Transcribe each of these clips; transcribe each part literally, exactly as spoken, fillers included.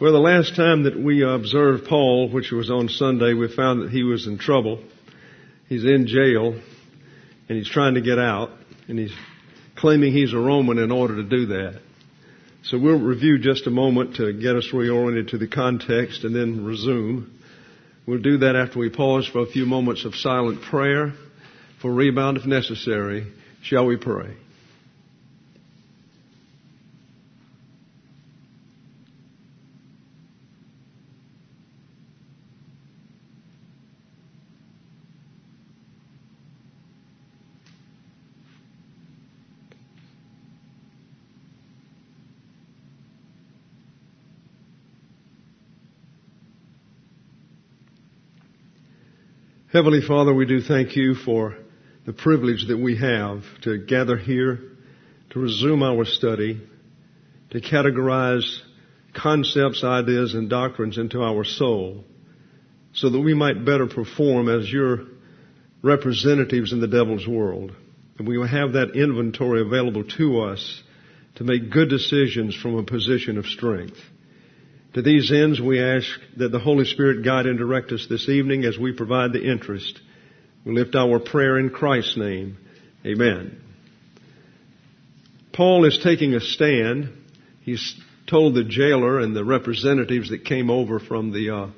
Well, the last time that we observed Paul, which was on Sunday, we found that he was in trouble. He's in jail, and he's trying to get out, and he's claiming he's a Roman in order to do that. So we'll review just a moment to get us reoriented to the context and then resume. We'll do that after we pause for a few moments of silent prayer for rebound if necessary. Shall we pray? Heavenly Father, we do thank you for the privilege that we have to gather here, to resume our study, to categorize concepts, ideas, and doctrines into our soul, so that we might better perform as your representatives in the devil's world. And we will have that inventory available to us to make good decisions from a position of strength. To these ends, we ask that the Holy Spirit guide and direct us this evening as we provide the interest. We lift our prayer in Christ's name. Amen. Paul is taking a stand. He's told the jailer and the representatives that came over from the uh,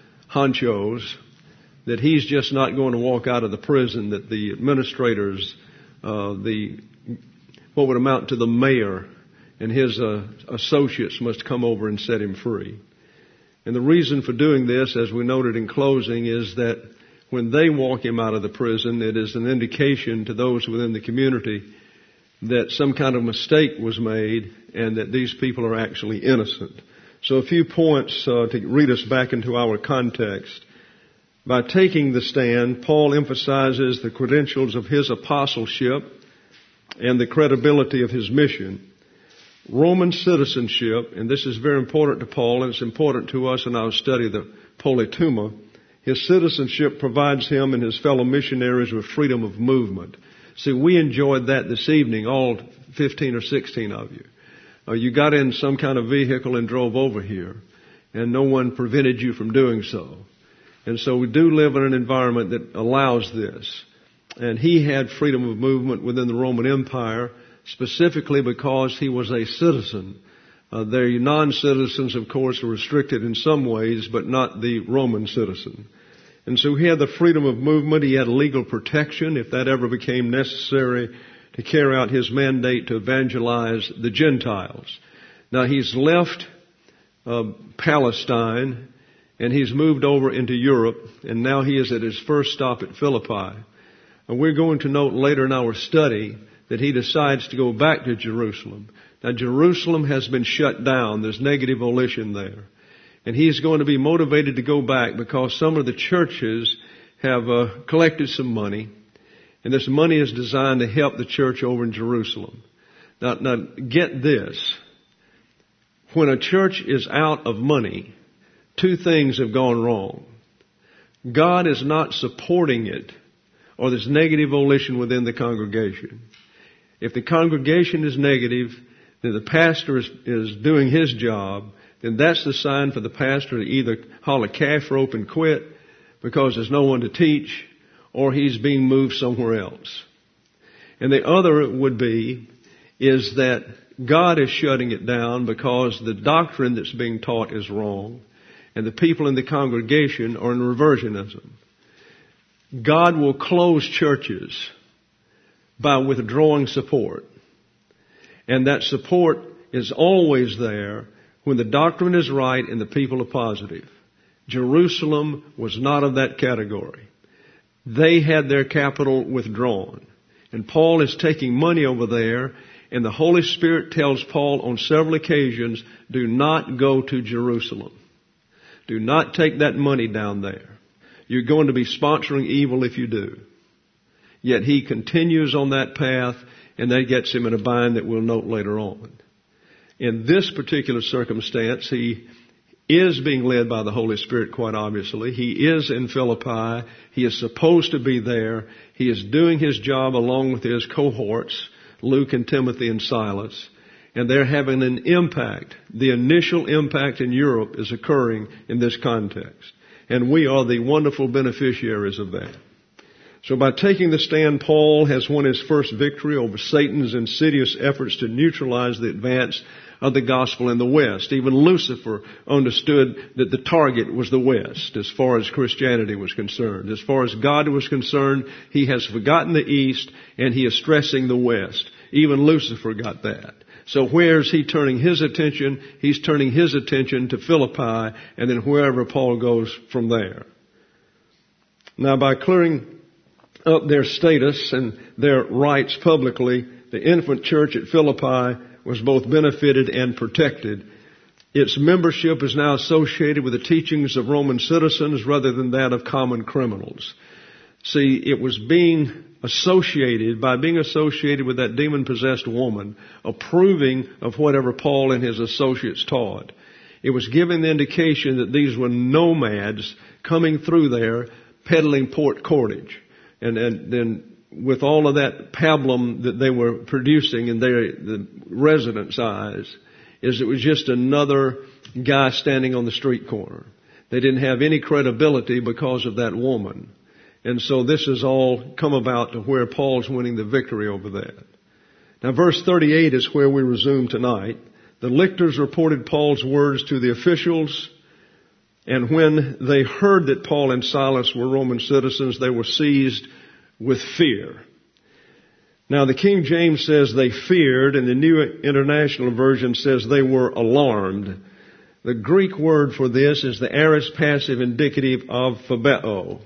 honchos that he's just not going to walk out of the prison, that the administrators, uh, the what would amount to the mayor, and his uh, associates must come over and set him free. And the reason for doing this, as we noted in closing, is that when they walk him out of the prison, it is an indication to those within the community that some kind of mistake was made and that these people are actually innocent. So a few points uh, to read us back into our context. By taking the stand, Paul emphasizes the credentials of his apostleship and the credibility of his mission. Roman citizenship, and this is very important to Paul, and it's important to us in our study of the Politeuma. His citizenship provides him and his fellow missionaries with freedom of movement. See, we enjoyed that this evening, all fifteen or sixteen of you. Uh, you got in some kind of vehicle and drove over here, and no one prevented you from doing so. And so we do live in an environment that allows this. And he had freedom of movement within the Roman Empire, specifically because he was a citizen. Uh, the non-citizens, of course, are restricted in some ways, but not the Roman citizen. And so he had the freedom of movement. He had legal protection if that ever became necessary to carry out his mandate to evangelize the Gentiles. Now, he's left uh, Palestine, and he's moved over into Europe, and now he is at his first stop at Philippi. And we're going to note later in our study that he decides to go back to Jerusalem. Now, Jerusalem has been shut down. There's negative volition there. And he's going to be motivated to go back because some of the churches have uh, collected some money, and this money is designed to help the church over in Jerusalem. Now, now get this. When a church is out of money, two things have gone wrong. God is not supporting it, or there's negative volition within the congregation. If the congregation is negative, then the pastor is, is doing his job, then that's the sign for the pastor to either haul a calf rope and quit because there's no one to teach, or he's being moved somewhere else. And the other would be is that God is shutting it down because the doctrine that's being taught is wrong, and the people in the congregation are in reversionism. God will close churches by withdrawing support. And that support is always there when the doctrine is right and the people are positive. Jerusalem was not of that category. They had their capital withdrawn. And Paul is taking money over there, and the Holy Spirit tells Paul on several occasions, do not go to Jerusalem. Do not take that money down there. You're going to be sponsoring evil if you do. Yet he continues on that path, and that gets him in a bind that we'll note later on. In this particular circumstance, he is being led by the Holy Spirit, quite obviously. He is in Philippi. He is supposed to be there. He is doing his job along with his cohorts, Luke and Timothy and Silas. And they're having an impact. The initial impact in Europe is occurring in this context. And we are the wonderful beneficiaries of that. So by taking the stand, Paul has won his first victory over Satan's insidious efforts to neutralize the advance of the gospel in the West. Even Lucifer understood that the target was the West as far as Christianity was concerned. As far as God was concerned, he has forgotten the East and he is stressing the West. Even Lucifer got that. So where's he turning his attention? He's turning his attention to Philippi and then wherever Paul goes from there. Now by clearing up their status and their rights publicly, the infant church at Philippi was both benefited and protected. Its membership is now associated with the teachings of Roman citizens rather than that of common criminals. See, it was being associated, by being associated with that demon-possessed woman, approving of whatever Paul and his associates taught. It was giving the indication that these were nomads coming through there peddling Port Cordage. And, and then with all of that pablum that they were producing in their the residents' eyes, is it was just another guy standing on the street corner. They didn't have any credibility because of that woman. And so this has all come about to where Paul's winning the victory over that. Now verse thirty-eight is where we resume tonight. The lictors reported Paul's words to the officials, and when they heard that Paul and Silas were Roman citizens, they were seized with fear. Now the King James says they feared, and the New International Version says they were alarmed. The Greek word for this is the aorist passive indicative of phobeo.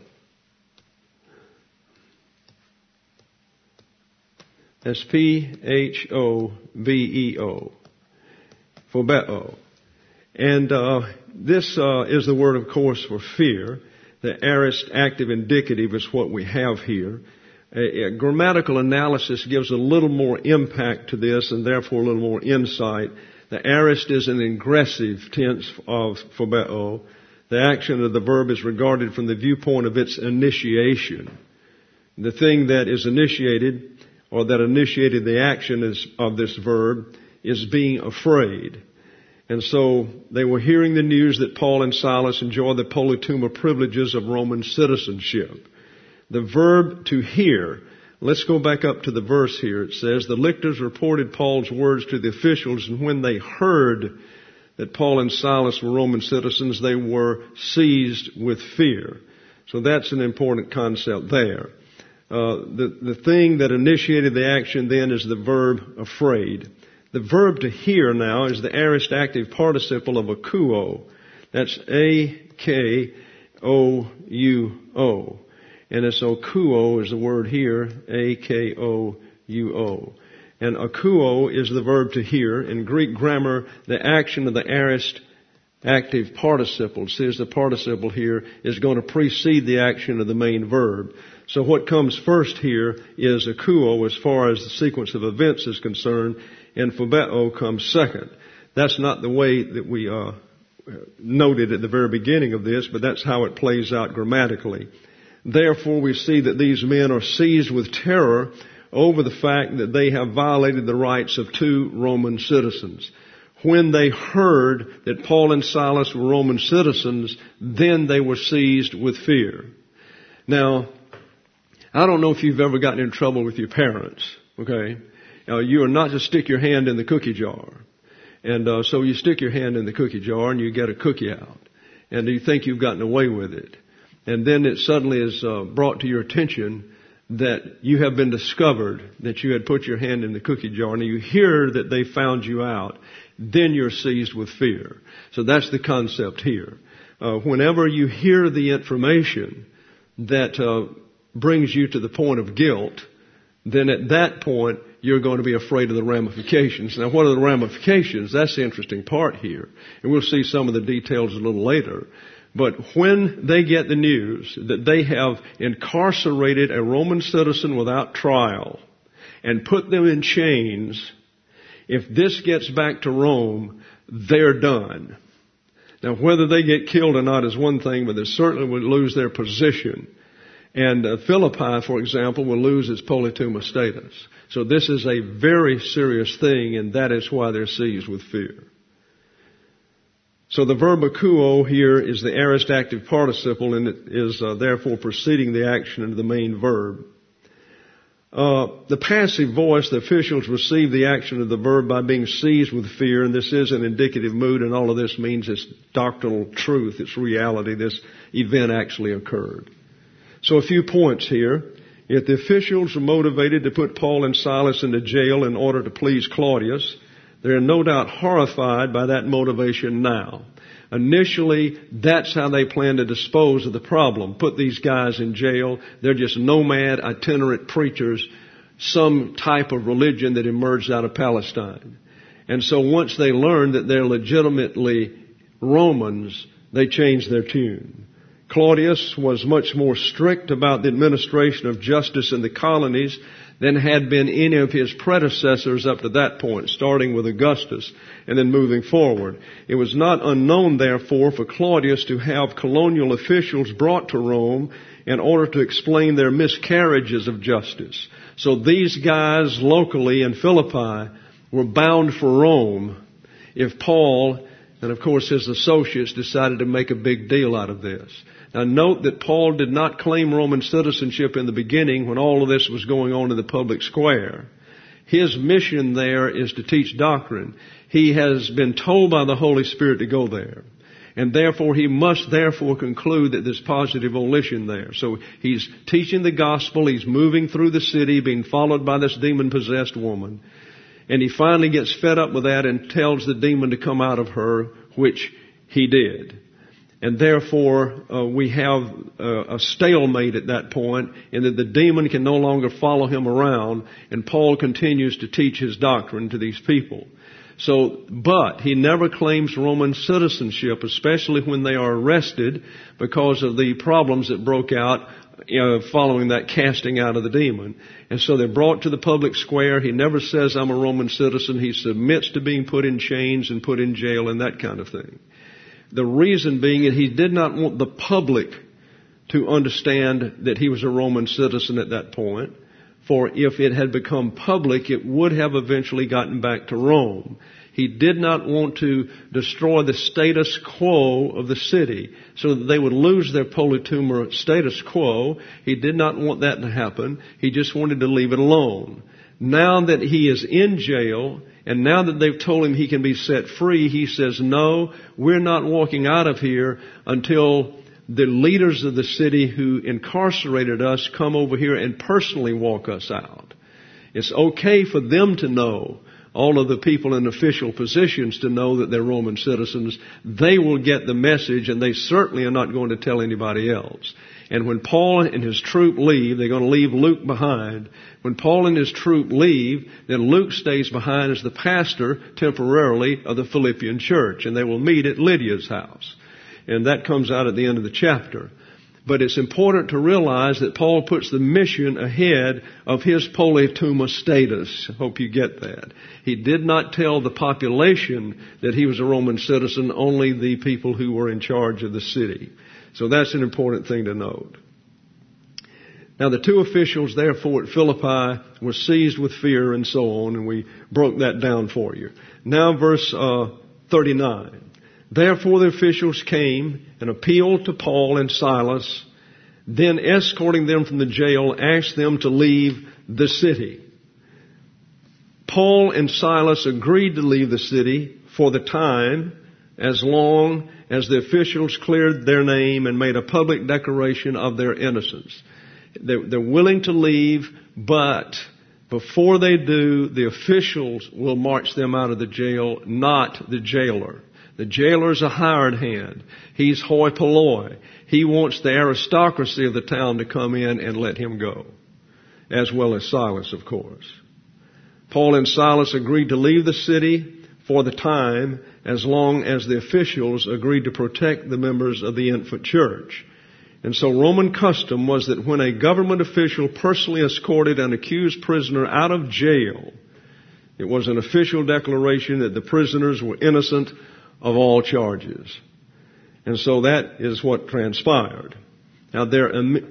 That's P H O B E O. Phobeo. And uh, this uh, is the word, of course, for fear. The aorist active indicative is what we have here. A, a grammatical analysis gives a little more impact to this and therefore a little more insight. The aorist is an ingressive tense of phobeo. The action of the verb is regarded from the viewpoint of its initiation. The thing that is initiated, or that initiated the action is, of this verb, is being afraid. And so they were hearing the news that Paul and Silas enjoyed the politeuma privileges of Roman citizenship. The verb to hear, let's go back up to the verse here. It says, the lictors reported Paul's words to the officials, and when they heard that Paul and Silas were Roman citizens, they were seized with fear. So that's an important concept there. Uh, the, the thing that initiated the action then is the verb afraid. The verb to hear now is the aorist active participle of akuo. That's A K O U O. And it's akuo is the word here, A K O U O. And akuo is the verb to hear. In Greek grammar, the action of the aorist active participle, says the participle here, is going to precede the action of the main verb. So what comes first here is akuo as far as the sequence of events is concerned, and phobeo comes second. That's not the way that we uh, noted at the very beginning of this, but that's how it plays out grammatically. Therefore, we see that these men are seized with terror over the fact that they have violated the rights of two Roman citizens. When they heard that Paul and Silas were Roman citizens, then they were seized with fear. Now, I don't know if you've ever gotten in trouble with your parents, okay? Uh, you are not to stick your hand in the cookie jar. And uh, so you stick your hand in the cookie jar and you get a cookie out. And you think you've gotten away with it. And then it suddenly is uh, brought to your attention that you have been discovered that you had put your hand in the cookie jar, and you hear that they found you out. Then you're seized with fear. So that's the concept here. Uh, whenever you hear the information that uh, brings you to the point of guilt, then at that point you're going to be afraid of the ramifications. Now, what are the ramifications? That's the interesting part here. And we'll see some of the details a little later. But when they get the news that they have incarcerated a Roman citizen without trial and put them in chains, if this gets back to Rome, they're done. Now, whether they get killed or not is one thing, but they certainly would lose their position. And uh, Philippi, for example, will lose its politeuma status. So this is a very serious thing, and that is why they're seized with fear. So the verb akouo here is the aorist active participle, and it is uh, therefore preceding the action of the main verb. Uh, the passive voice, the officials receive the action of the verb by being seized with fear, and this is an indicative mood, and all of this means it's doctrinal truth, it's reality. This event actually occurred. So a few points here. If the officials were motivated to put Paul and Silas into jail in order to please Claudius, they are no doubt horrified by that motivation now. Initially, that's how they plan to dispose of the problem. Put these guys in jail. They're just nomad, itinerant preachers, some type of religion that emerged out of Palestine. And so once they learn that they're legitimately Romans, they change their tune. Claudius was much more strict about the administration of justice in the colonies than had been any of his predecessors up to that point, starting with Augustus and then moving forward. It was not unknown, therefore, for Claudius to have colonial officials brought to Rome in order to explain their miscarriages of justice. So these guys locally in Philippi were bound for Rome if Paul and, of course, his associates decided to make a big deal out of this. Now, note that Paul did not claim Roman citizenship in the beginning when all of this was going on in the public square. His mission there is to teach doctrine. He has been told by the Holy Spirit to go there. And therefore, he must therefore conclude that there's positive volition there. So he's teaching the gospel. He's moving through the city, being followed by this demon-possessed woman. And he finally gets fed up with that and tells the demon to come out of her, which he did. And therefore, uh, we have uh, a stalemate at that point, in that the demon can no longer follow him around, and Paul continues to teach his doctrine to these people. So, but he never claims Roman citizenship, especially when they are arrested because of the problems that broke out you know, following that casting out of the demon. And so they're brought to the public square. He never says, I'm a Roman citizen. He submits to being put in chains and put in jail and that kind of thing. The reason being that he did not want the public to understand that he was a Roman citizen at that point. For if it had become public, it would have eventually gotten back to Rome. He did not want to destroy the status quo of the city so that they would lose their politeuma status quo. He did not want that to happen. He just wanted to leave it alone. Now that he is in jail, and now that they've told him he can be set free, he says, no, we're not walking out of here until the leaders of the city who incarcerated us come over here and personally walk us out. It's okay for them to know, all of the people in official positions to know that they're Roman citizens. They will get the message, and they certainly are not going to tell anybody else. And when Paul and his troop leave, they're going to leave Luke behind. When Paul and his troop leave, then Luke stays behind as the pastor temporarily of the Philippian church, and they will meet at Lydia's house. And that comes out at the end of the chapter. But it's important to realize that Paul puts the mission ahead of his politeuma status. I hope you get that. He did not tell the population that he was a Roman citizen, only the people who were in charge of the city. So that's an important thing to note. Now the two officials therefore at Philippi were seized with fear and so on, and we broke that down for you. Now verse uh, thirty-nine. Therefore the officials came and appealed to Paul and Silas, then escorting them from the jail, asked them to leave the city. Paul and Silas agreed to leave the city for the time, as long as the officials cleared their name and made a public declaration of their innocence. They're willing to leave, but before they do, the officials will march them out of the jail, not the jailer. The jailer's a hired hand. He's hoi polloi. He wants the aristocracy of the town to come in and let him go, as well as Silas, of course. Paul and Silas agreed to leave the city for the time, as long as the officials agreed to protect the members of the infant church. And so Roman custom was that when a government official personally escorted an accused prisoner out of jail, it was an official declaration that the prisoners were innocent of all charges. And so that is what transpired. Now their,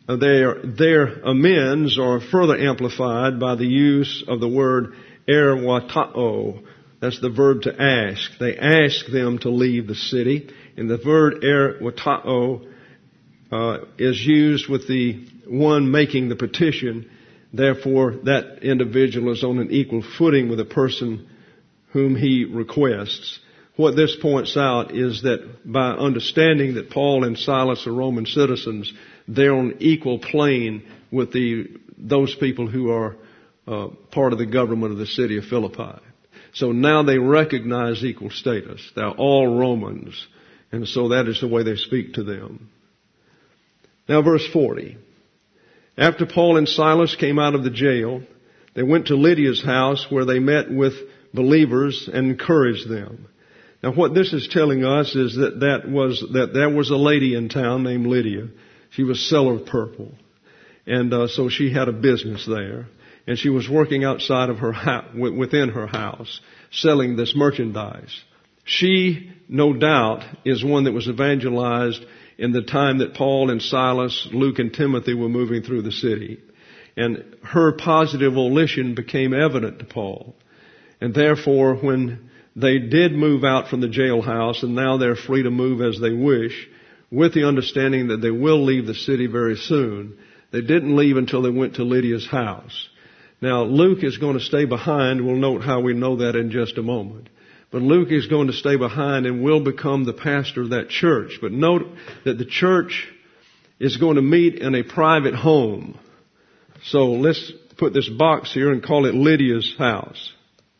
uh, their, their amends are further amplified by the use of the word erwatao. That's the verb to ask. They ask them to leave the city. And the verb erwatao uh, is used with the one making the petition. Therefore, that individual is on an equal footing with the person whom he requests. What this points out is that by understanding that Paul and Silas are Roman citizens, they're on equal plane with the those people who are uh, part of the government of the city of Philippi. So now they recognize equal status. They're all Romans. And so that is the way they speak to them. Now verse forty. After Paul and Silas came out of the jail, they went to Lydia's house where they met with believers and encouraged them. Now what this is telling us is that that was, that there was a lady in town named Lydia. She was seller of purple. And uh, so she had a business there. And she was working outside of her house, within her house, selling this merchandise. She, no doubt, is one that was evangelized in the time that Paul and Silas, Luke and Timothy were moving through the city. And her positive volition became evident to Paul. And therefore, when they did move out from the jailhouse, and now they're free to move as they wish, with the understanding that they will leave the city very soon, they didn't leave until they went to Lydia's house. Now, Luke is going to stay behind. We'll note how we know that in just a moment. But Luke is going to stay behind and will become the pastor of that church. But note that the church is going to meet in a private home. So let's put this box here and call it Lydia's house.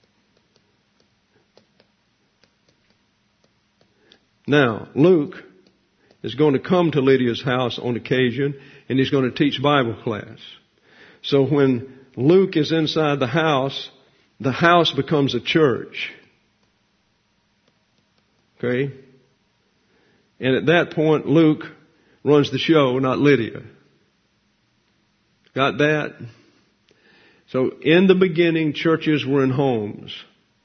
Now, Luke is going to come to Lydia's house on occasion, and he's going to teach Bible class. So when Luke is inside the house, the house becomes a church. Okay? And at that point, Luke runs the show, not Lydia. Got that? So in the beginning, churches were in homes.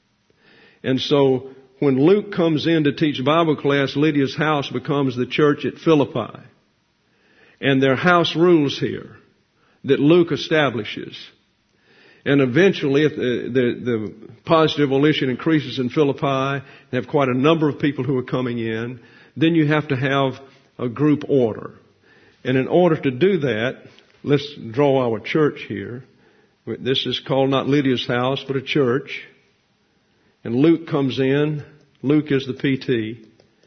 And so when Luke comes in to teach Bible class, Lydia's house becomes the church at Philippi. And there are house rules here that Luke establishes. And eventually, if the, the, the positive volition increases in Philippi, and have quite a number of people who are coming in, then you have to have a group order. And in order to do that, let's draw our church here. This is called not Lydia's house, but a church. And Luke comes in. Luke is the P T.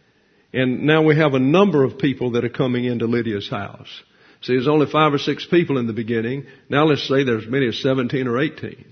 And now we have a number of people that are coming into Lydia's house. See, there's only five or six people in the beginning. Now let's say there's as many as seventeen or eighteen.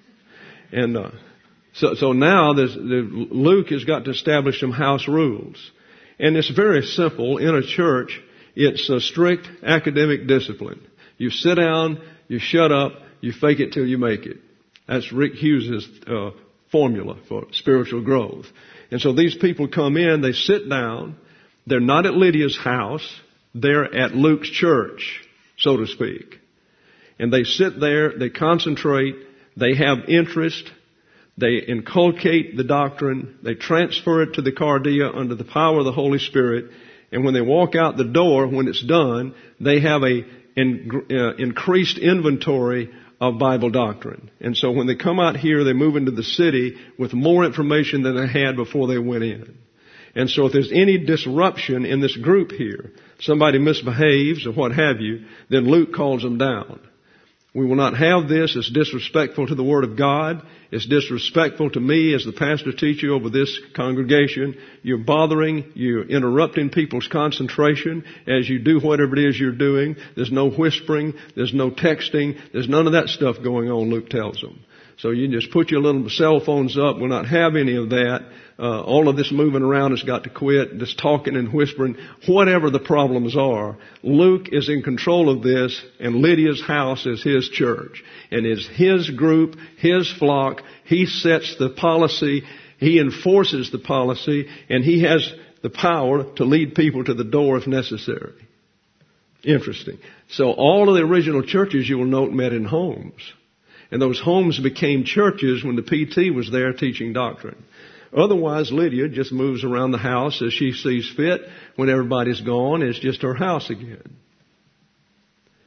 And uh, so, so now there's, the, Luke has got to establish some house rules. And it's very simple. In a church, it's a strict academic discipline. You sit down, you shut up, you fake it till you make it. That's Rick Hughes' uh, formula for spiritual growth. And so these people come in, they sit down. They're not at Lydia's house. They're at Luke's church, so to speak. And they sit there, they concentrate, they have interest, they inculcate the doctrine, they transfer it to the cardia under the power of the Holy Spirit, and when they walk out the door, when it's done, they have a in, uh, increased inventory of Bible doctrine. And so when they come out here, they move into the city with more information than they had before they went in. And so if there's any disruption in this group here, somebody misbehaves or what have you, then Luke calls them down. We will not have this. It's disrespectful to the Word of God. It's disrespectful to me as the pastor teacher over this congregation. You're bothering, you're interrupting people's concentration as you do whatever it is you're doing. There's no whispering. There's no texting. There's none of that stuff going on, Luke tells them. So you just put your little cell phones up. We'll not have any of that. Uh, all of this moving around has got to quit. This talking and whispering, whatever the problems are. Luke is in control of this, and Lydia's house is his church. And it's his group, his flock. He sets the policy. He enforces the policy, and he has the power to lead people to the door if necessary. Interesting. So all of the original churches, you will note, met in homes. And those homes became churches when the P T was there teaching doctrine. Otherwise, Lydia just moves around the house as she sees fit. When everybody's gone, it's just her house again.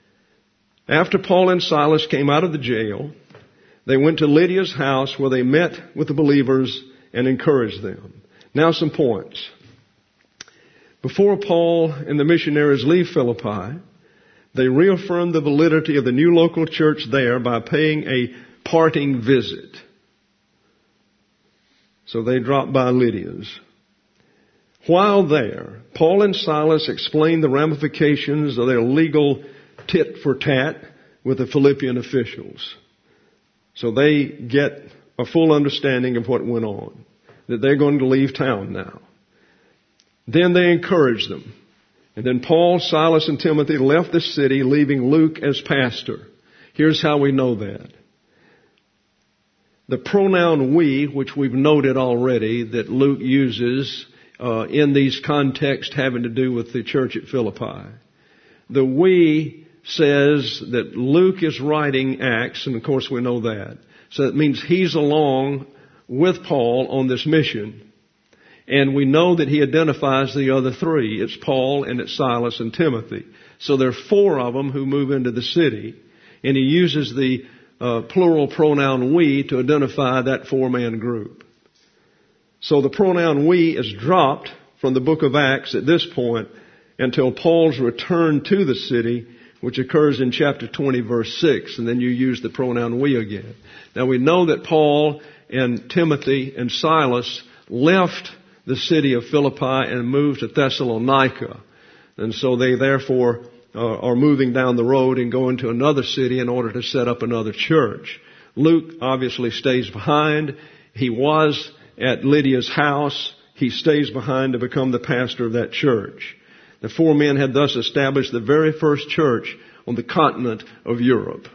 After Paul and Silas came out of the jail, they went to Lydia's house where they met with the believers and encouraged them. Now some points. Before Paul and the missionaries leave Philippi, they reaffirmed the validity of the new local church there by paying a parting visit. So they dropped by Lydia's. While there, Paul and Silas explained the ramifications of their legal tit for tat with the Philippian officials. So they get a full understanding of what went on, that they're going to leave town now. Then they encouraged them. And then Paul, Silas, and Timothy left the city, leaving Luke as pastor. Here's how we know that. The pronoun we, which we've noted already that Luke uses uh, in these contexts having to do with the church at Philippi. The we says that Luke is writing Acts, and of course we know that. So it means he's along with Paul on this mission. And we know that he identifies the other three. It's Paul and it's Silas and Timothy. So there are four of them who move into the city. And he uses the uh, plural pronoun we to identify that four-man group. So the pronoun we is dropped from the book of Acts at this point until Paul's return to the city, which occurs in chapter twenty, verse six, and then you use the pronoun we again. Now we know that Paul and Timothy and Silas left the city of Philippi and moved to Thessalonica. And so they therefore uh, are moving down the road and going to another city in order to set up another church. Luke obviously stays behind. He was at Lydia's house. He stays behind to become the pastor of that church. The four men had thus established the very first church on the continent of Europe.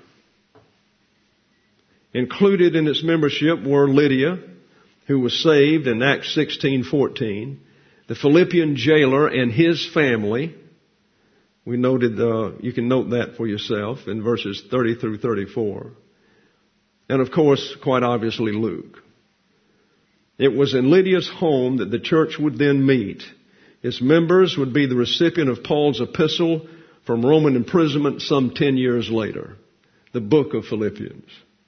Included in its membership were Lydia, who was saved in Acts sixteen fourteen, the Philippian jailer and his family. We noted, uh, you can note that for yourself in verses thirty through thirty-four. And of course, quite obviously, Luke. It was in Lydia's home that the church would then meet. Its members would be the recipient of Paul's epistle from Roman imprisonment some ten years later, the book of Philippians.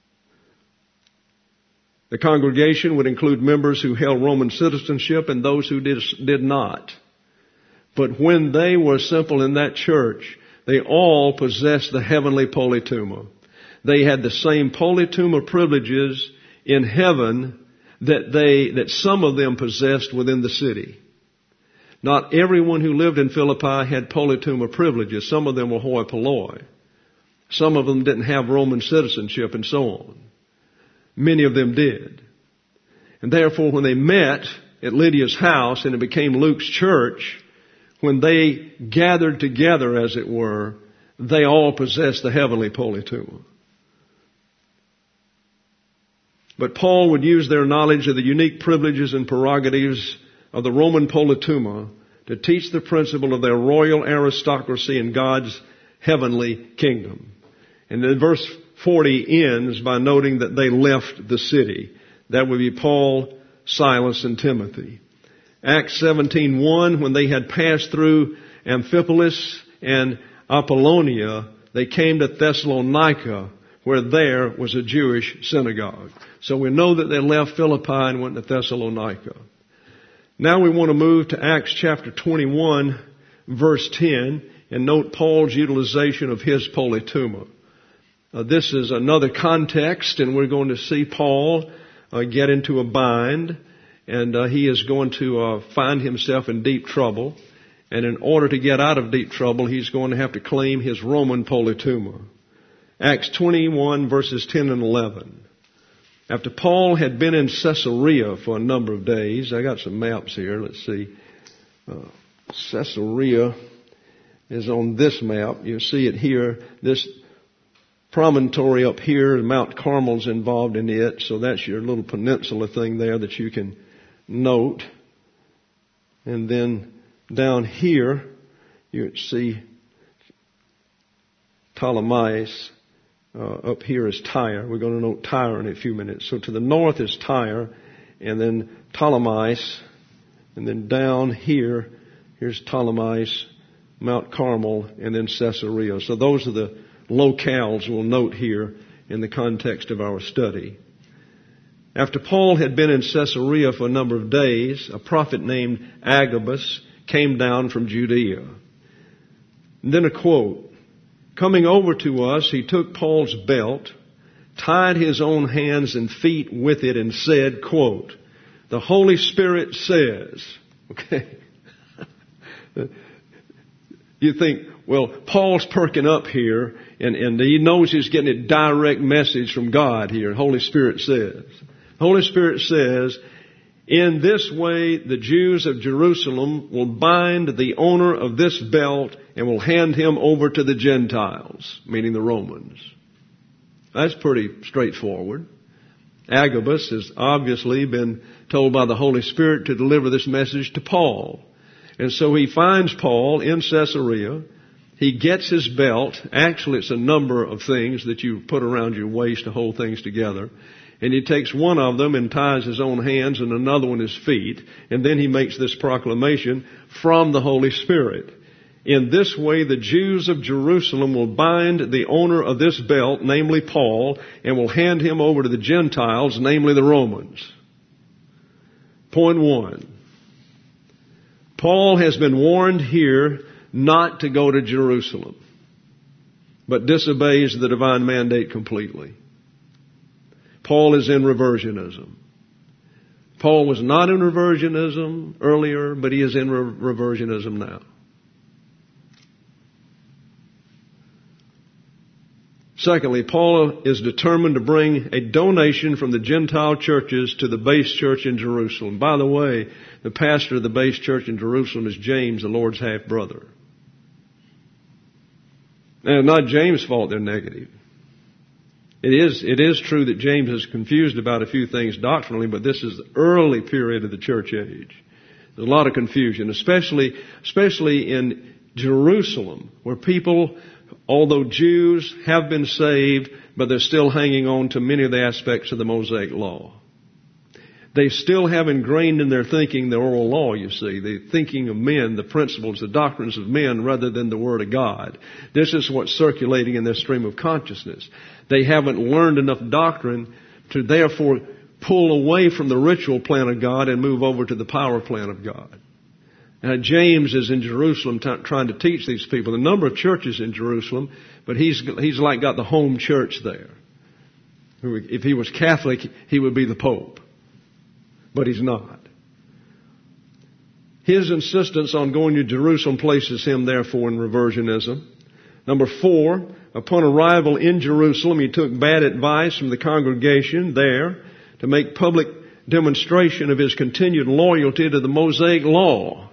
The congregation would include members who held Roman citizenship and those who did, did not. But when they were assembled in that church, they all possessed the heavenly politeuma. They had the same politeuma privileges in heaven that they, that some of them possessed within the city. Not everyone who lived in Philippi had politeuma privileges. Some of them were hoi polloi. Some of them didn't have Roman citizenship and so on. Many of them did. And therefore, when they met at Lydia's house and it became Luke's church, when they gathered together, as it were, they all possessed the heavenly politeuma. But Paul would use their knowledge of the unique privileges and prerogatives of the Roman politeuma to teach the principle of their royal aristocracy in God's heavenly kingdom. And then verse forty ends by noting that they left the city. That would be Paul, Silas, and Timothy. Acts seventeen one, when they had passed through Amphipolis and Apollonia, they came to Thessalonica, where there was a Jewish synagogue. So we know that they left Philippi and went to Thessalonica. Now we want to move to Acts chapter twenty-one, verse ten, and note Paul's utilization of his politeuma. Uh, this is another context, and we're going to see Paul uh, get into a bind, and uh, he is going to uh, find himself in deep trouble. And in order to get out of deep trouble, he's going to have to claim his Roman politeuma. Acts twenty-one, verses ten and eleven. After Paul had been in Caesarea for a number of days, I got some maps here. Let's see. Uh, Caesarea is on this map. You see it here. This promontory up here, Mount Carmel's involved in it. So that's your little peninsula thing there that you can note. And then down here, you see Ptolemais. Uh, up here is Tyre. We're going to note Tyre in a few minutes. So to the north is Tyre, and then Ptolemais, and then down here, here's Ptolemais, Mount Carmel, and then Caesarea. So those are the locales we'll note here in the context of our study. After Paul had been in Caesarea for a number of days, a prophet named Agabus came down from Judea. And then a quote, "Coming over to us, he took Paul's belt, tied his own hands and feet with it, and said," quote, "The Holy Spirit says," okay. You think, well, Paul's perking up here, and, and he knows he's getting a direct message from God here. Holy Spirit says. Holy Spirit says, "In this way the Jews of Jerusalem will bind the owner of this belt and will hand him over to the Gentiles," meaning the Romans. That's pretty straightforward. Agabus has obviously been told by the Holy Spirit to deliver this message to Paul. And so he finds Paul in Caesarea. He gets his belt. Actually, it's a number of things that you put around your waist to hold things together. And he takes one of them and ties his own hands and another one his feet. And then he makes this proclamation from the Holy Spirit. "In this way the Jews of Jerusalem will bind the owner of this belt, namely Paul, and will hand him over to the Gentiles, namely the Romans." Point one. Paul has been warned here not to go to Jerusalem, but disobeys the divine mandate completely. Paul is in reversionism. Paul was not in reversionism earlier, but he is in re- reversionism now. Secondly, Paul is determined to bring a donation from the Gentile churches to the base church in Jerusalem. By the way, the pastor of the base church in Jerusalem is James, the Lord's half-brother. Now, it's not James' fault they're negative. It is, it is true that James is confused about a few things doctrinally, but this is the early period of the church age. There's a lot of confusion, especially, especially in Jerusalem, where people, although Jews, have been saved, but they're still hanging on to many of the aspects of the Mosaic Law. They still have ingrained in their thinking the oral law, you see, the thinking of men, the principles, the doctrines of men, rather than the Word of God. This is what's circulating in their stream of consciousness. They haven't learned enough doctrine to therefore pull away from the ritual plan of God and move over to the power plan of God. Now, James is in Jerusalem t- trying to teach these people. A number of churches in Jerusalem, but he's he's like got the home church there. If he was Catholic, he would be the Pope. But he's not. His insistence on going to Jerusalem places him, therefore, in reversionism. Number four, upon arrival in Jerusalem, he took bad advice from the congregation there to make public demonstration of his continued loyalty to the Mosaic Law.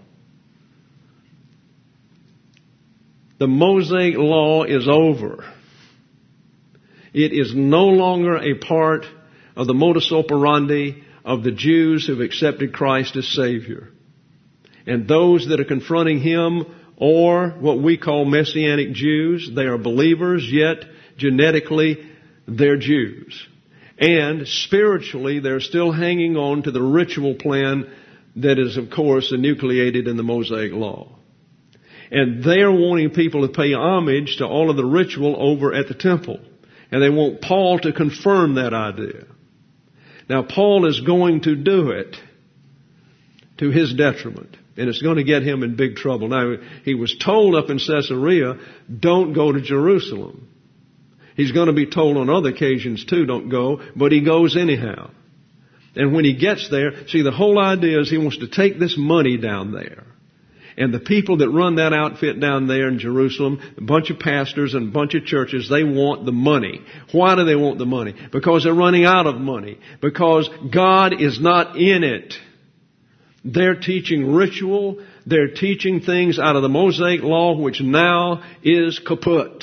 The Mosaic Law is over. It is no longer a part of the modus operandi of the Jews who have accepted Christ as Savior. And those that are confronting Him, or what we call Messianic Jews, they are believers, yet genetically they're Jews. And spiritually they're still hanging on to the ritual plan that is, of course, enucleated in the Mosaic Law. And they're wanting people to pay homage to all of the ritual over at the temple. And they want Paul to confirm that idea. Now, Paul is going to do it to his detriment, and it's going to get him in big trouble. Now, he was told up in Caesarea, don't go to Jerusalem. He's going to be told on other occasions too, don't go, but he goes anyhow. And when he gets there, see, the whole idea is he wants to take this money down there. And the people that run that outfit down there in Jerusalem, a bunch of pastors and a bunch of churches, they want the money. Why do they want the money? Because they're running out of money. Because God is not in it. They're teaching ritual. They're teaching things out of the Mosaic Law, which now is kaput.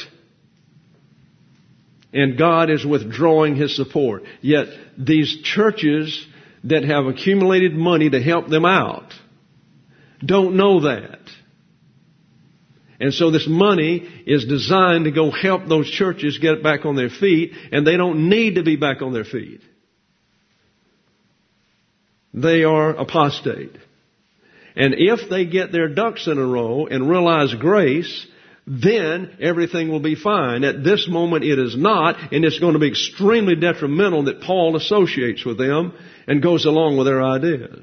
And God is withdrawing His support. Yet these churches that have accumulated money to help them out don't know that. And so this money is designed to go help those churches get back on their feet, and they don't need to be back on their feet. They are apostate. And if they get their ducks in a row and realize grace, then everything will be fine. At this moment it is not, and it's going to be extremely detrimental that Paul associates with them and goes along with their ideas.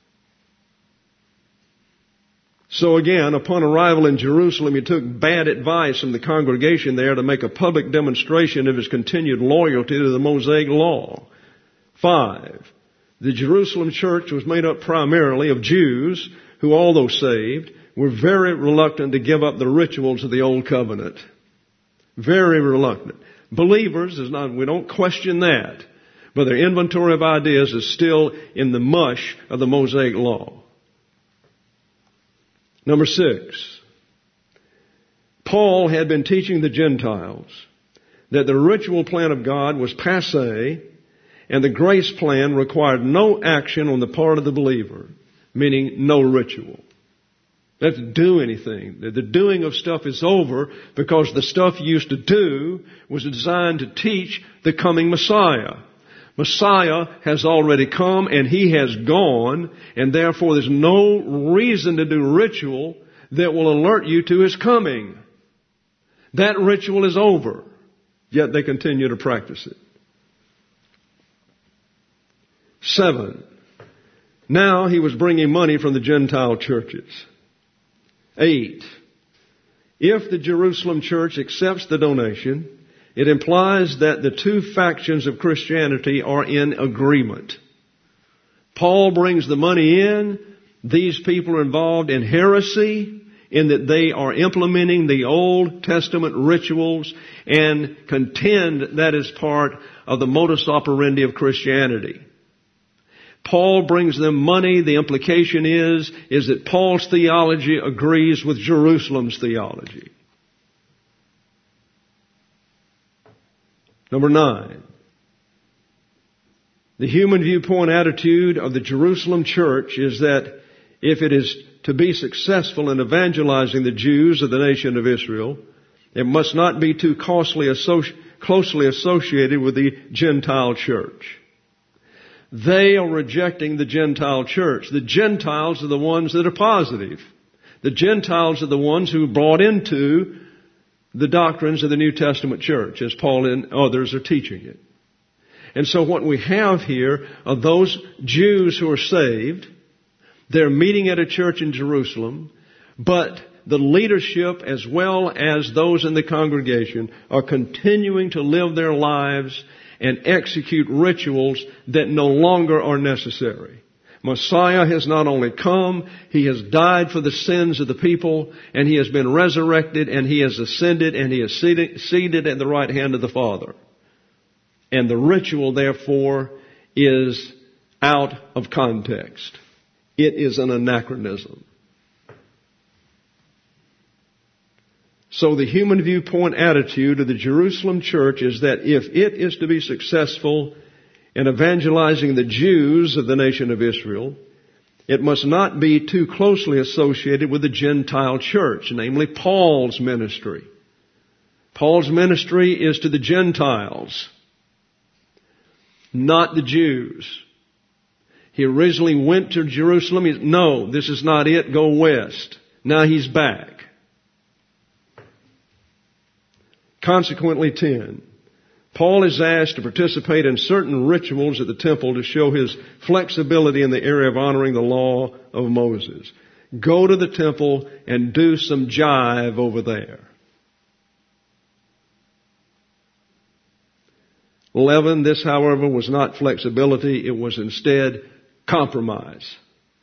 So again, upon arrival in Jerusalem, he took bad advice from the congregation there to make a public demonstration of his continued loyalty to the Mosaic Law. Five, the Jerusalem church was made up primarily of Jews who, although saved, were very reluctant to give up the rituals of the Old Covenant. Very reluctant. Believers, is not, we don't question that, but their inventory of ideas is still in the mush of the Mosaic Law. Number six, Paul had been teaching the Gentiles that the ritual plan of God was passé and the grace plan required no action on the part of the believer, meaning no ritual. They have to do anything. The doing of stuff is over because the stuff you used to do was designed to teach the coming Messiah. Messiah has already come and He has gone, and therefore there's no reason to do ritual that will alert you to His coming. That ritual is over, yet they continue to practice it. Seven, now he was bringing money from the Gentile churches. Eight, if the Jerusalem church accepts the donation, it implies that the two factions of Christianity are in agreement. Paul brings the money in. These people are involved in heresy in that they are implementing the Old Testament rituals and contend that is part of the modus operandi of Christianity. Paul brings them money. The implication is, is that Paul's theology agrees with Jerusalem's theology. Number nine, the human viewpoint attitude of the Jerusalem church is that if it is to be successful in evangelizing the Jews of the nation of Israel, it must not be too costly associ- closely associated with the Gentile church. They are rejecting the Gentile church. The Gentiles are the ones that are positive. The Gentiles are the ones who brought into the doctrines of the New Testament church, as Paul and others are teaching it. And so what we have here are those Jews who are saved. They're meeting at a church in Jerusalem, but the leadership as well as those in the congregation are continuing to live their lives and execute rituals that no longer are necessary. Messiah has not only come, He has died for the sins of the people, and He has been resurrected, and He has ascended, and He is seated, seated at the right hand of the Father. And the ritual, therefore, is out of context. It is an anachronism. So the human viewpoint attitude of the Jerusalem church is that if it is to be successful in evangelizing the Jews of the nation of Israel, it must not be too closely associated with the Gentile church, namely Paul's ministry. Paul's ministry is to the Gentiles, not the Jews. He originally went to Jerusalem. He, no, this is not it. Go west. Now he's back. Consequently, ten. Paul is asked to participate in certain rituals at the temple to show his flexibility in the area of honoring the law of Moses. Go to the temple and do some jive over there. Eleven, this, however, was not flexibility. It was instead compromise.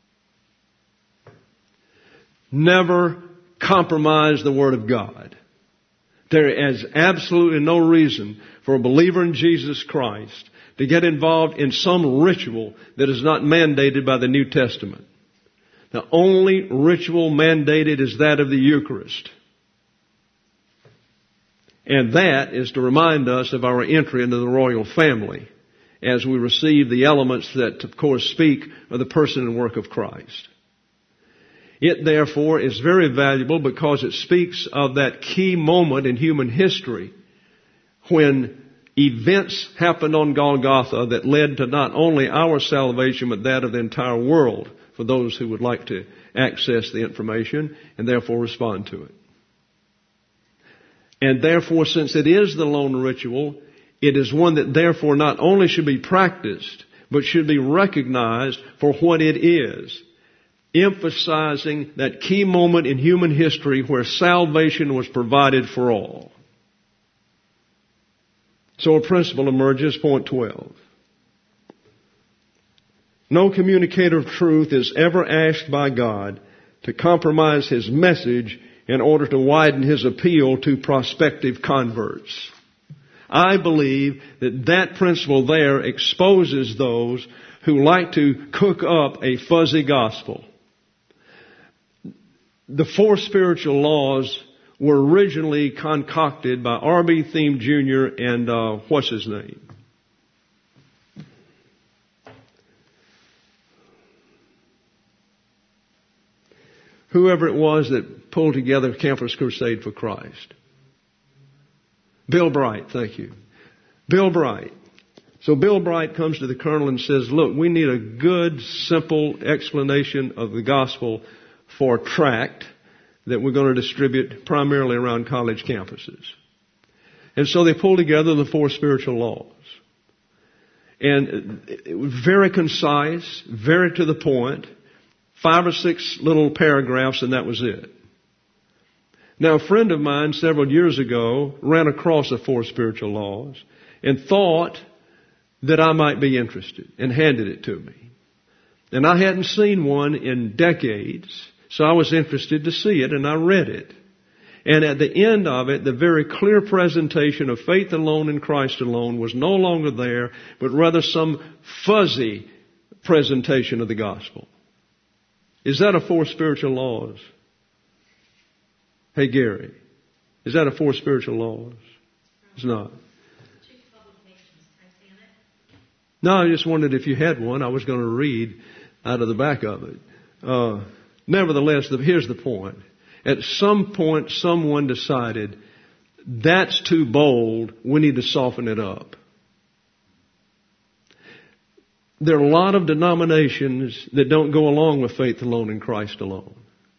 Never compromise the Word of God. There is absolutely no reason for a believer in Jesus Christ to get involved in some ritual that is not mandated by the New Testament. The only ritual mandated is that of the Eucharist. And that is to remind us of our entry into the royal family as we receive the elements that, of course, speak of the person and work of Christ. It, therefore, is very valuable because it speaks of that key moment in human history when events happened on Golgotha that led to not only our salvation but that of the entire world for those who would like to access the information and therefore respond to it. And therefore, since it is the lone ritual, it is one that therefore not only should be practiced, but should be recognized for what it is, emphasizing that key moment in human history where salvation was provided for all. So a principle emerges, point twelve. No communicator of truth is ever asked by God to compromise his message in order to widen his appeal to prospective converts. I believe that that principle there exposes those who like to cook up a fuzzy gospel. The four spiritual laws were originally concocted by R B Thiem Junior and uh, what's his name? Whoever it was that pulled together Campus Crusade for Christ. Bill Bright, thank you. Bill Bright. So Bill Bright comes to the colonel and says, look, we need a good, simple explanation of the gospel for a tract that we're going to distribute primarily around college campuses. And so they pulled together the four spiritual laws. And it was very concise, very to the point, five or six little paragraphs, and that was it. Now, a friend of mine several years ago ran across the four spiritual laws and thought that I might be interested and handed it to me. And I hadn't seen one in decades, so I was interested to see it, and I read it. And at the end of it, the very clear presentation of faith alone in Christ alone was no longer there, but rather some fuzzy presentation of the gospel. Is that a four spiritual laws? Hey, Gary, is that a four spiritual laws? It's not. No, I just wondered if you had one. I was going to read out of the back of it. Uh, nevertheless, the, here's the point. At some point, someone decided that's too bold. We need to soften it up. There are a lot of denominations that don't go along with faith alone in Christ alone.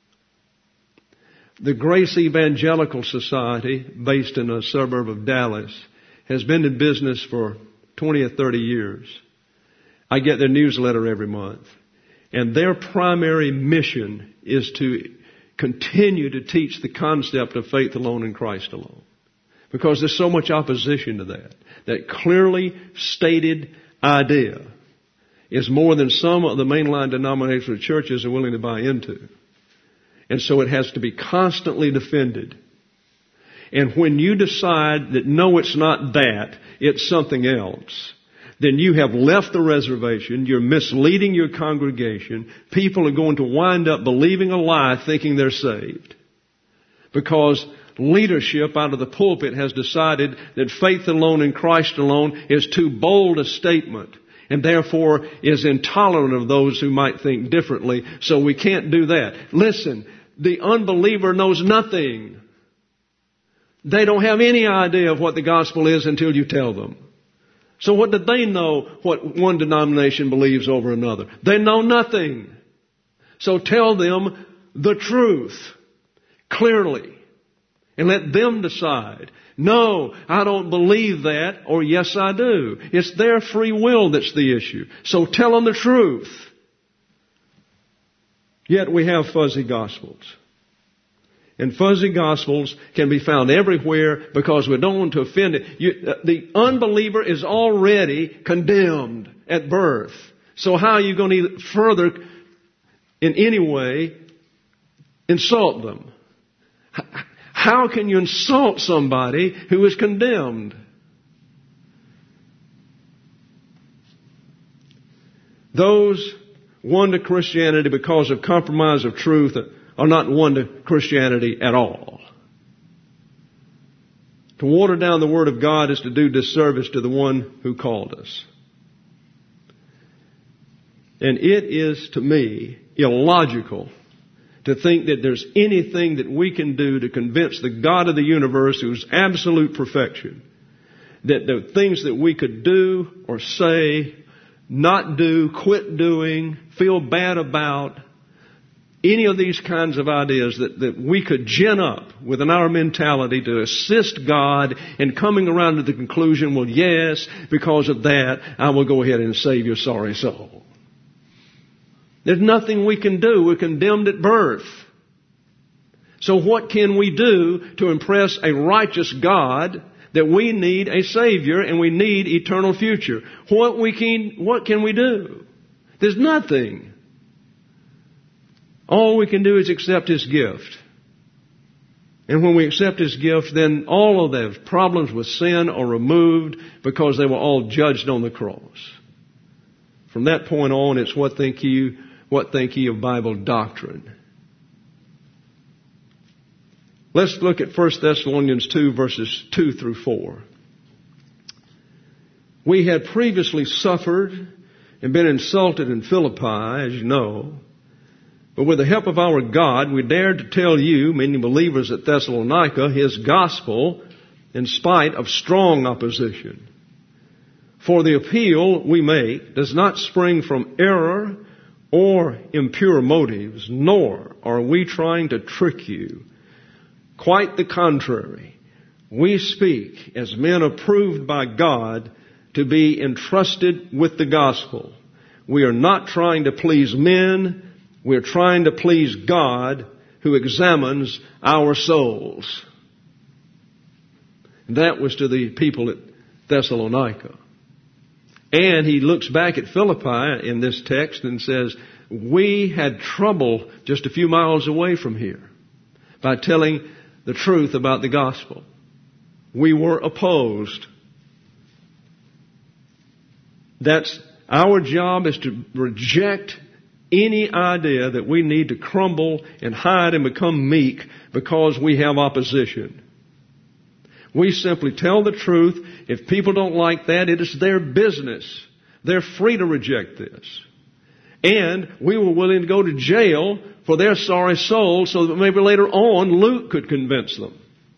The Grace Evangelical Society, based in a suburb of Dallas, has been in business for twenty or thirty years. I get their newsletter every month. And their primary mission is to continue to teach the concept of faith alone in Christ alone. Because there's so much opposition to that. That clearly stated idea is more than some of the mainline denominational churches are willing to buy into. And so it has to be constantly defended. And when you decide that no, it's not that, it's something else, then you have left the reservation, you're misleading your congregation, people are going to wind up believing a lie thinking they're saved. Because leadership out of the pulpit has decided that faith alone in Christ alone is too bold a statement, and therefore is intolerant of those who might think differently, so we can't do that. Listen, the unbeliever knows nothing. They don't have any idea of what the gospel is until you tell them. So what do they know what one denomination believes over another? They know nothing. So tell them the truth clearly and let them decide. No, I don't believe that, or yes, I do. It's their free will that's the issue. So tell them the truth. Yet we have fuzzy gospels. And fuzzy gospels can be found everywhere because we don't want to offend it. You, uh, the unbeliever is already condemned at birth. So how are you going to further, in any way, insult them? How can you insult somebody who is condemned? Those won to Christianity because of compromise of truth are not won to Christianity at all. To water down the Word of God is to do disservice to the one who called us. And it is, to me, illogical to think that there's anything that we can do to convince the God of the universe, who's absolute perfection, that the things that we could do or say, not do, quit doing, feel bad about, any of these kinds of ideas that, that we could gin up within our mentality to assist God in coming around to the conclusion, well, yes, because of that, I will go ahead and save your sorry soul. There's nothing we can do. We're condemned at birth. So what can we do to impress a righteous God that we need a Savior and we need eternal future? What we can, what can we do? There's nothing. All we can do is accept His gift. And when we accept His gift, then all of those problems with sin are removed because they were all judged on the cross. From that point on, it's what think you, what think ye of Bible doctrine? Let's look at First Thessalonians two, verses two through four. We had previously suffered and been insulted in Philippi, as you know. But with the help of our God, we dared to tell you, meaning believers at Thessalonica, His gospel in spite of strong opposition. For the appeal we make does not spring from error or impure motives, nor are we trying to trick you. Quite the contrary. We speak as men approved by God to be entrusted with the gospel. We are not trying to please men. We're trying to please God who examines our souls. And that was to the people at Thessalonica. And he looks back at Philippi in this text and says, we had trouble just a few miles away from here by telling the truth about the gospel. We were opposed. That's our job, is to reject any idea that we need to crumble and hide and become meek because we have opposition. We simply tell the truth. If people don't like that, it is their business. They're free to reject this. And we were willing to go to jail for their sorry souls so that maybe later on Luke could convince them.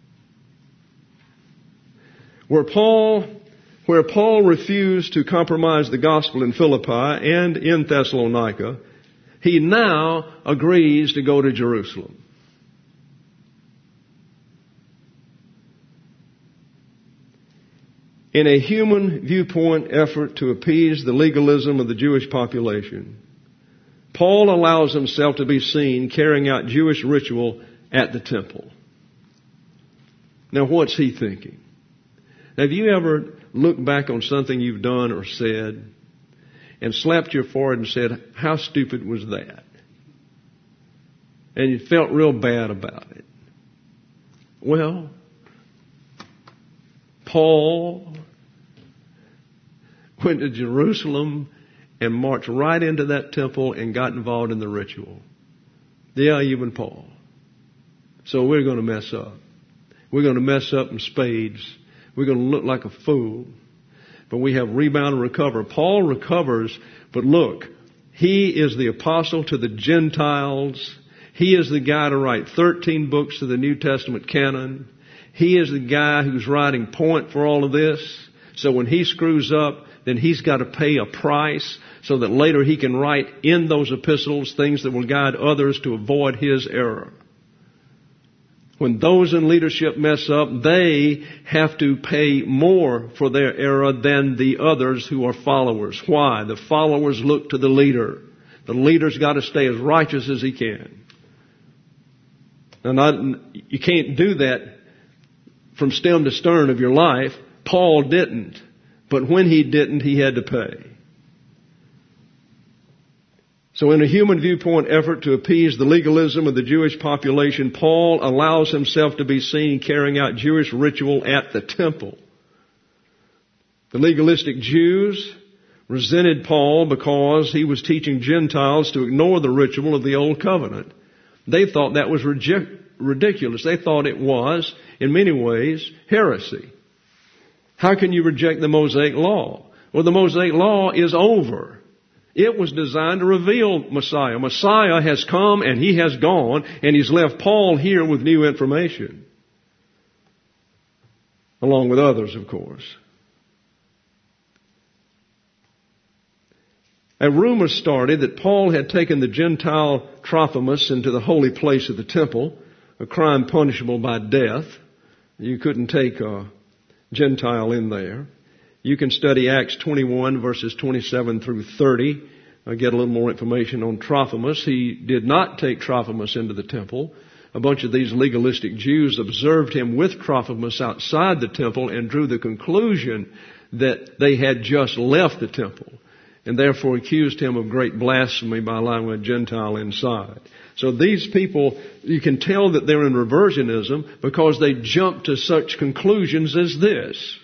Where Paul, where Paul refused to compromise the gospel in Philippi and in Thessalonica, he now agrees to go to Jerusalem. In a human viewpoint effort to appease the legalism of the Jewish population, Paul allows himself to be seen carrying out Jewish ritual at the temple. Now, what's he thinking? Have you ever looked back on something you've done or said and slapped your forehead and said, how stupid was that? And you felt real bad about it. Well, Paul went to Jerusalem and marched right into that temple and got involved in the ritual. Yeah, even Paul. So we're going to mess up. We're going to mess up in spades. We're going to look like a fool. But we have rebound and recover. Paul recovers, but look, he is the apostle to the Gentiles. He is the guy to write thirteen books to the New Testament canon. He is the guy who's writing point for all of this. So when he screws up, then he's got to pay a price so that later he can write in those epistles things that will guide others to avoid his error. When those in leadership mess up, they have to pay more for their error than the others who are followers. Why? The followers look to the leader. The leader's got to stay as righteous as he can. And not, you can't do that from stem to stern of your life. Paul didn't. But when he didn't, he had to pay. So in a human viewpoint effort to appease the legalism of the Jewish population, Paul allows himself to be seen carrying out Jewish ritual at the temple. The legalistic Jews resented Paul because he was teaching Gentiles to ignore the ritual of the Old Covenant. They thought that was reject, ridiculous. They thought it was, in many ways, heresy. How can you reject the Mosaic Law? Well, the Mosaic Law is over. It was designed to reveal Messiah. Messiah has come and he has gone, and he's left Paul here with new information. Along with others, of course. A rumor started that Paul had taken the Gentile Trophimus into the holy place of the temple, a crime punishable by death. You couldn't take a Gentile in there. You can study Acts twenty-one, verses twenty-seven through thirty. I get a little more information on Trophimus. He did not take Trophimus into the temple. A bunch of these legalistic Jews observed him with Trophimus outside the temple and drew the conclusion that they had just left the temple, and therefore accused him of great blasphemy by allowing a Gentile inside. So these people, you can tell that they're in reversionism because they jump to such conclusions as this.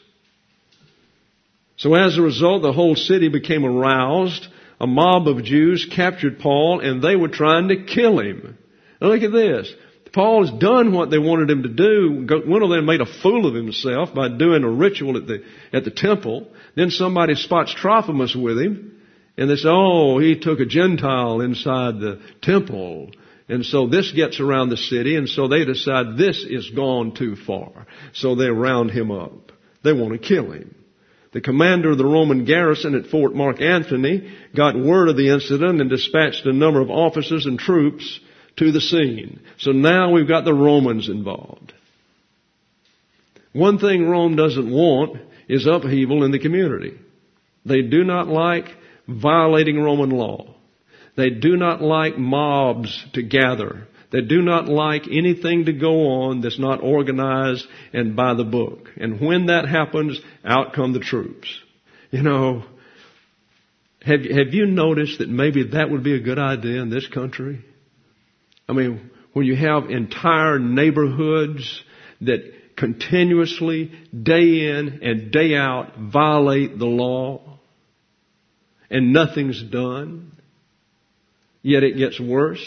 So as a result, the whole city became aroused. A mob of Jews captured Paul, and they were trying to kill him. Now look at this. Paul has done what they wanted him to do. One of them made a fool of himself by doing a ritual at the at the temple. Then somebody spots Trophimus with him, and they say, oh, he took a Gentile inside the temple. And so this gets around the city, and so they decide this is gone too far. So they round him up. They want to kill him. The commander of the Roman garrison at Fort Mark Antony got word of the incident and dispatched a number of officers and troops to the scene. So now we've got the Romans involved. One thing Rome doesn't want is upheaval in the community. They do not like violating Roman law. They do not like mobs to gather. They do not like anything to go on that's not organized and by the book. And when that happens, out come the troops. You know, have, have you noticed that maybe that would be a good idea in this country? I mean, when you have entire neighborhoods that continuously, day in and day out, violate the law, and nothing's done, yet it gets worse.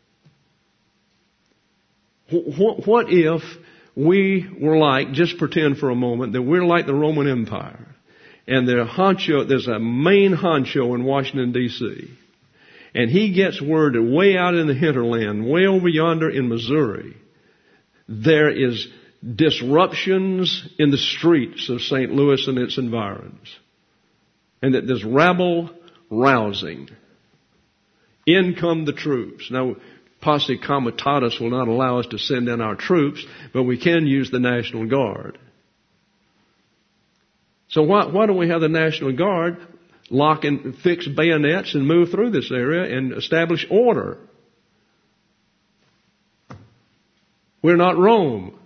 What if we were like, just pretend for a moment, that we're like the Roman Empire, and the honcho, there's a main honcho in Washington, D C, and he gets word that way out in the hinterland, way over yonder in Missouri, there is disruptions in the streets of Saint Louis and its environs, and that there's rabble rousing. In come the troops. Now, Posse Comitatus will not allow us to send in our troops, but we can use the National Guard. So why, why don't we have the National Guard lock and fix bayonets and move through this area and establish order? We're not Rome.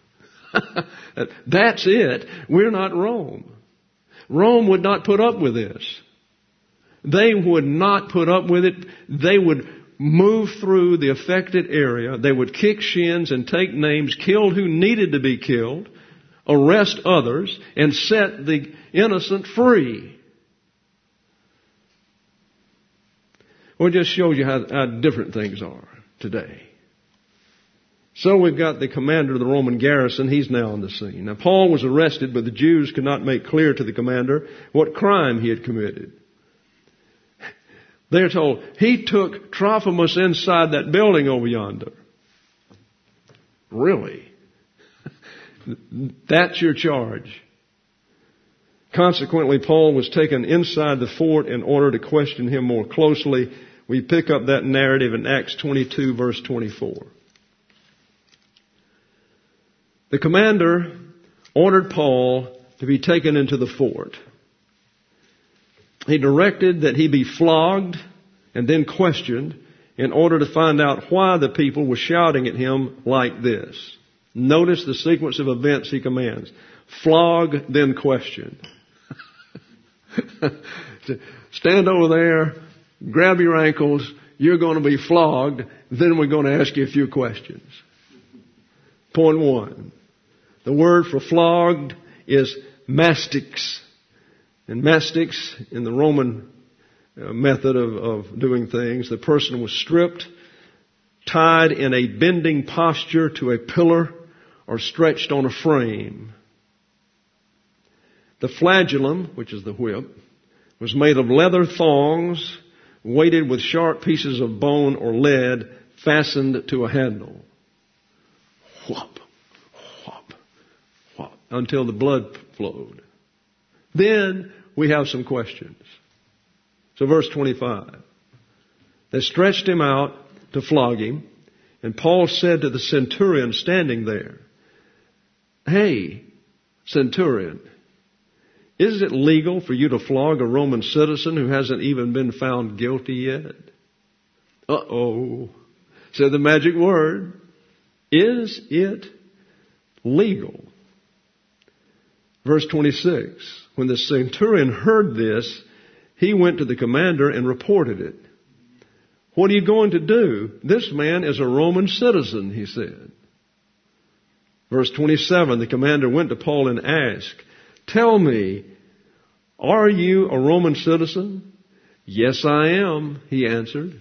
That's it. We're not Rome. Rome would not put up with this. They would not put up with it. They would move through the affected area. They would kick shins and take names, kill who needed to be killed, arrest others, and set the innocent free. Well, it just shows you how, how different things are today. So we've got the commander of the Roman garrison. He's now on the scene. Now, Paul was arrested, but the Jews could not make clear to the commander what crime he had committed. They're told, he took Trophimus inside that building over yonder. Really? That's your charge. Consequently, Paul was taken inside the fort in order to question him more closely. We pick up that narrative in Acts twenty-two, verse twenty-four. The commander ordered Paul to be taken into the fort. He directed that he be flogged and then questioned in order to find out why the people were shouting at him like this. Notice the sequence of events he commands. Flog, then question. Stand over there, grab your ankles, you're going to be flogged, then we're going to ask you a few questions. Point one. The word for flogged is mastix. And mastix, in the Roman uh, method of, of doing things, the person was stripped, tied in a bending posture to a pillar, or stretched on a frame. The flagellum, which is the whip, was made of leather thongs, weighted with sharp pieces of bone or lead, fastened to a handle. Whop, whop, whop, until the blood flowed. Then we have some questions. So verse twenty-five. They stretched him out to flog him, and Paul said to the centurion standing there, "Hey, centurion, is it legal for you to flog a Roman citizen who hasn't even been found guilty yet?" Uh-oh. Said the magic word. Is it legal? Verse twenty-six. When the centurion heard this, he went to the commander and reported it. "What are you going to do? This man is a Roman citizen," he said. Verse twenty-seven, the commander went to Paul and asked, "Tell me, are you a Roman citizen?" "Yes, I am," he answered.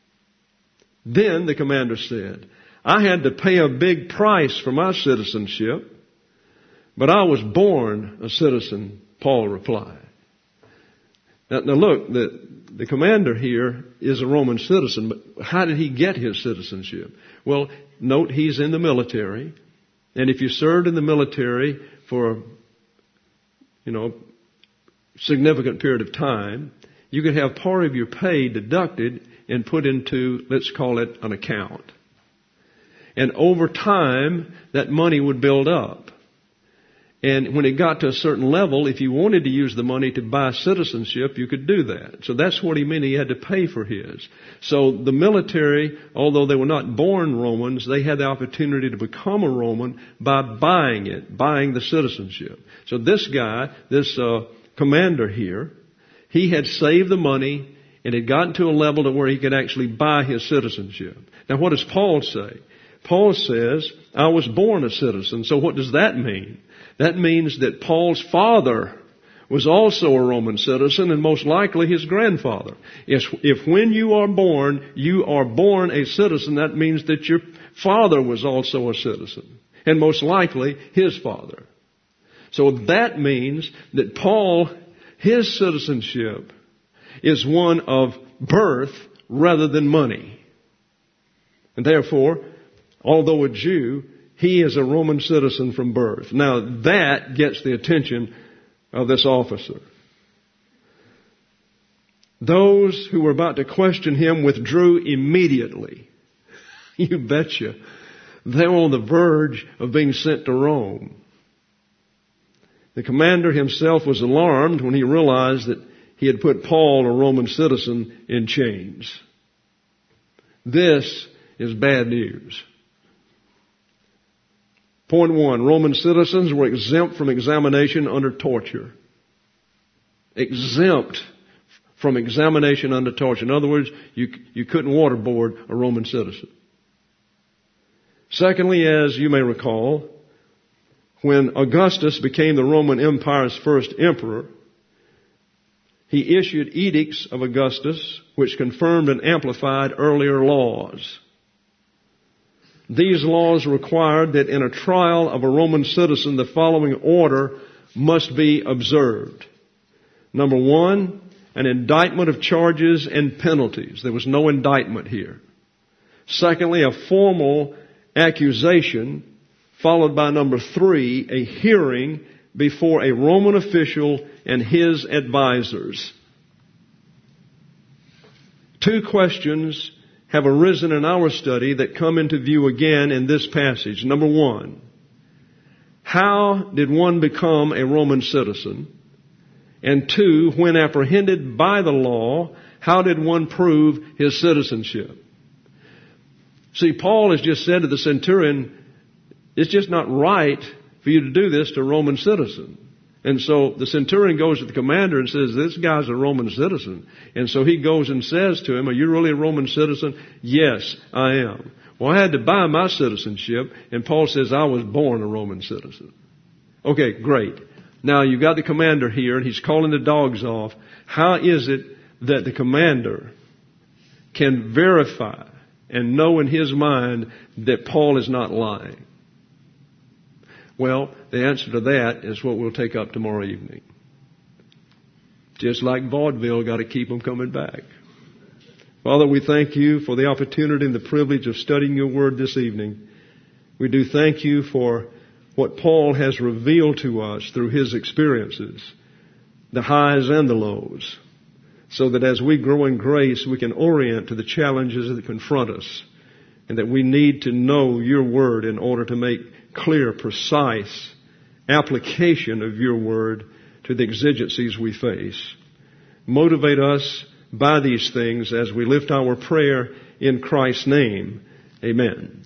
Then the commander said, "I had to pay a big price for my citizenship, but I was born a citizen," Paul replied. Now, now look, the, the commander here is a Roman citizen, but how did he get his citizenship? Well, note he's in the military, and if you served in the military for, you know, significant period of time, you could have part of your pay deducted and put into, let's call it, an account. And over time, that money would build up. And when it got to a certain level, if you wanted to use the money to buy citizenship, you could do that. So that's what he meant. He had to pay for his. So the military, although they were not born Romans, they had the opportunity to become a Roman by buying it, buying the citizenship. So this guy, this uh, commander here, he had saved the money and had gotten to a level to where he could actually buy his citizenship. Now what does Paul say? Paul says, "I was born a citizen." So what does that mean? That means that Paul's father was also a Roman citizen, and most likely his grandfather. If, if when you are born, you are born a citizen, that means that your father was also a citizen, and most likely his father. So that means that Paul, his citizenship is one of birth rather than money. And therefore, although a Jew, he is a Roman citizen from birth. Now that gets the attention of this officer. Those who were about to question him withdrew immediately. You betcha. They were on the verge of being sent to Rome. The commander himself was alarmed when he realized that he had put Paul, a Roman citizen, in chains. This is bad news. Point one, Roman citizens were exempt from examination under torture. Exempt from examination under torture. In other words, you, you couldn't waterboard a Roman citizen. Secondly, as you may recall, when Augustus became the Roman Empire's first emperor, he issued edicts of Augustus which confirmed and amplified earlier laws. These laws required that in a trial of a Roman citizen, the following order must be observed. Number one, an indictment of charges and penalties. There was no indictment here. Secondly, a formal accusation, followed by number three, a hearing before a Roman official and his advisors. Two questions have arisen in our study that come into view again in this passage. Number one, how did one become a Roman citizen? And two, when apprehended by the law, how did one prove his citizenship? See, Paul has just said to the centurion, it's just not right for you to do this to a Roman citizen. And so the centurion goes to the commander and says, this guy's a Roman citizen. And so he goes and says to him, are you really a Roman citizen? Yes, I am. Well, I had to buy my citizenship. And Paul says, I was born a Roman citizen. Okay, great. Now you've got the commander here and he's calling the dogs off. How is it that the commander can verify and know in his mind that Paul is not lying? Well, the answer to that is what we'll take up tomorrow evening. Just like vaudeville, got to keep them coming back. Father, we thank you for the opportunity and the privilege of studying your word this evening. We do thank you for what Paul has revealed to us through his experiences, the highs and the lows. so that as we grow in grace, we can orient to the challenges that confront us, and that we need to know your word in order to make clear, precise application of your word to the exigencies we face. Motivate us by these things as we lift our prayer in Christ's name. Amen.